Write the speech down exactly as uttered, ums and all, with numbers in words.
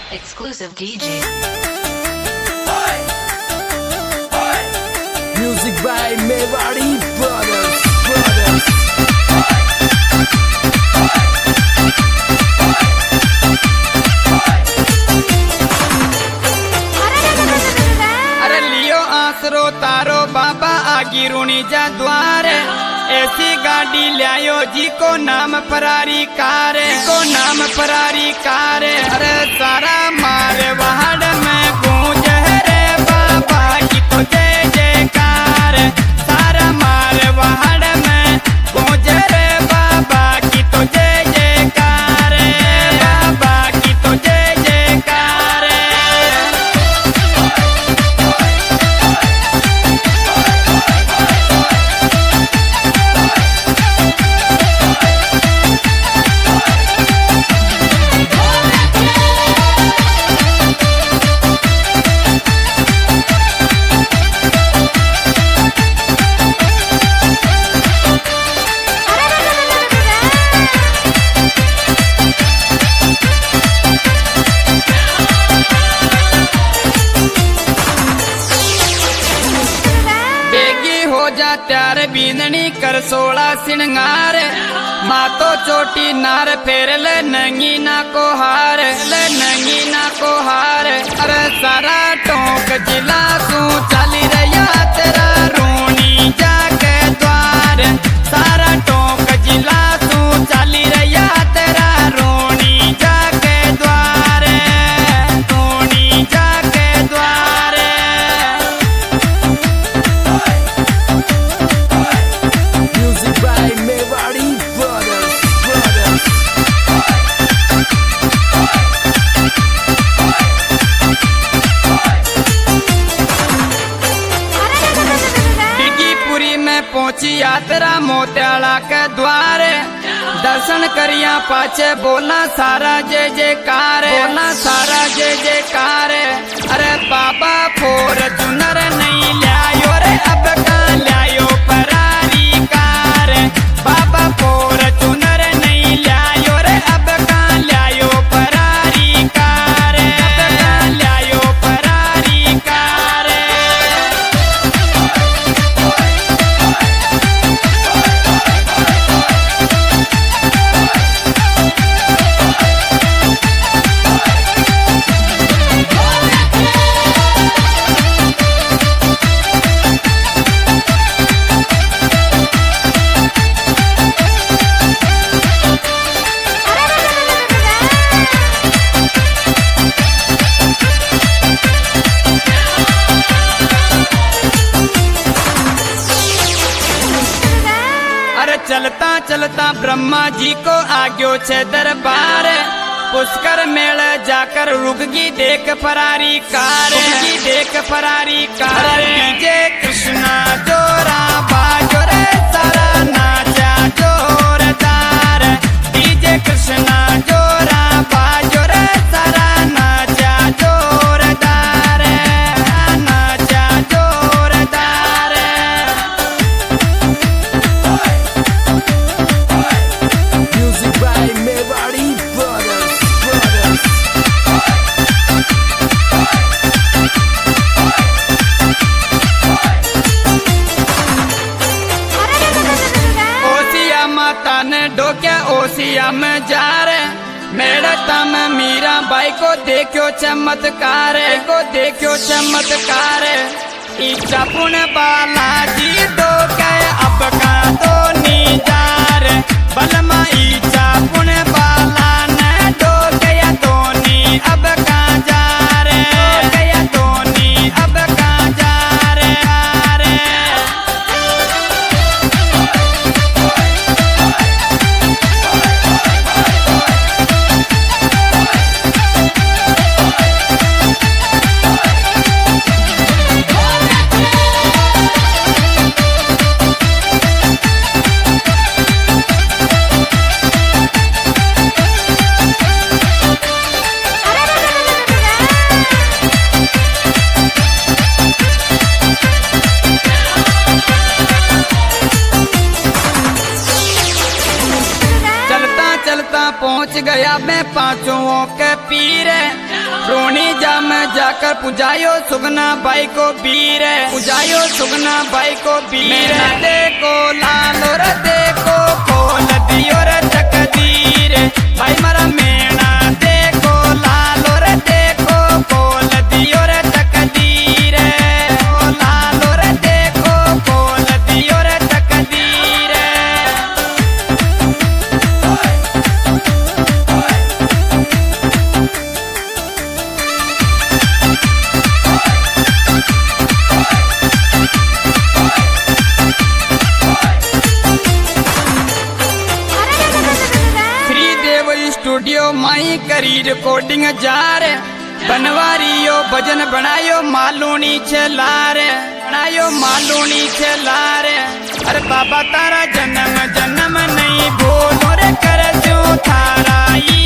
Exclusive D J. Music by Mewari Brothers. Brothers. अरे लियो आसरो तारो बाबा आगी रूणी जा द्वारे ऐसी गाड़ी लायो जी को नाम फरारी कार को नाम फरारी कार अरे सारा मारे वहाड़ में गूंज रे बाबा की तो जय जयकार सारा मारे वहाड़ में गूंज रे बाबा की तो जय जयकार बाबा की तो जय जयकार। त्यार बींदनी कर सोला सिंगार मातो चोटी नार फेर ले नंगी ना को हार ले नंगी ना को हार अरे सारा टोक जिला तू चली रहा तेरा रूनी जाके द्वार सारा टोक जिला तू चली रहा तेरा रूनी जाके द्वार रूनी जाके द्वार। By Mewari Brothers. Brothers. डिगीपुरी में पहुंची यात्रा मोत्याला के द्वारे दर्शन करिया पाचे बोला सारा जय जयकार बोला सारा जय जयकार अरे बाबा फोर चुनर नहीं लायो रे अब का लायो फरारी कार बाबा फोर चुनर नहीं लायो रे अब का लायो फरारी कार अब का लायो फरारी कार। चलता चलता ब्रह्मा जी को आग्यो छे दरबार पुष्कर मेल जाकर रुकगी देख फरारी कार रुकगी देख फरारी कार डीजे कृष्णा जोरा बाजो रे सारा नाचा जोरदार डीजे कृष्णा जोरा बाजो रे सारा नाचा जोरदार नाचा जोरदार। Music by Mewari Brothers. Brothers. ओसिया माता ने डोक्या ओसिया में जा रे मेरा तम मीरा बाई को देखो चमत्कार को देखो चमत्कार इच्छा पुण्य बालाजी दो के अब का तो नीजार बलमा इच्छा पुण्य बाला ने दो गया दोनी अब का जा रे गया दोनी अब का जा रे रे। में पांचों के पीर रोनी जा में जाकर पुजायो सुगना बाई को वीर पुजायो सुगना बाई को वीर देखो लाल रे देखो खोल दियो रे तकदीर भाई मारा मेणा देखो लाल रे देखो खोल दियो रे तकदीर लाल रे देखो खोल दियो रे तकदीर। स्टूडियो माई करी रिकॉर्डिंग जार बनवारियो भजन बनायो मालूनी छलार बनायो मालूनी छलार। अरे बाबा तारा जन्म जन्म नहीं भूलो रे कर जो थारा।